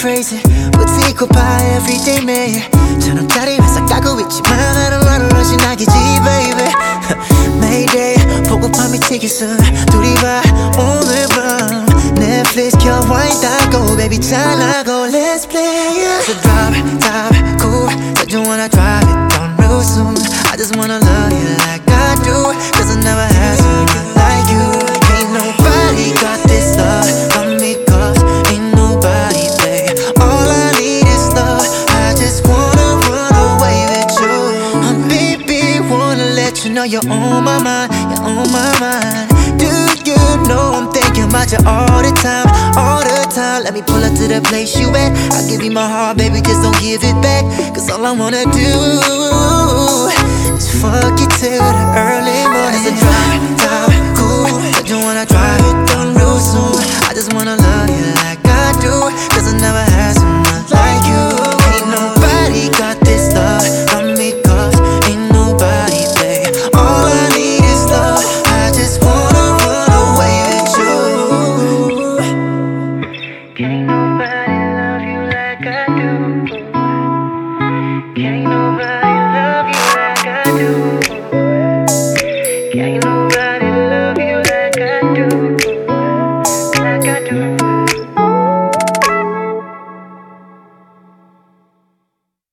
crazy 웃고 봐 everyday 매일 저런 자리 회사 가고 있지만 나는 나를 러시나기지 baby Mayday 보고파 미치기 전 둘이 봐 오늘 밤 Netflix 켜 와인 닦고 baby 잘나고 Let's play it So drop top cool Said you wanna drive it down real soon I just wanna love you like I do Cause I never had someone like you Ain't nobody got this love from me cause ain't nobody babe All I need is love I just wanna run away with you baby wanna let you know you're on my mind You're on my mind Do you know I'm thinking about you all the time All the time Let me pull up to the place you at I'll give you my heart baby just don't give it back Cause all I wanna do is fuck you till the early morning As a drive top cool Said you wanna drive it down real soon I just wanna love you like I do Cause I never had someone like you Ain't nobody got this love from me cause ain't nobody babe All I need is love I just wanna run away with you Can't nobody love you like I do Can't nobody love you like I do Can't nobody love you like I do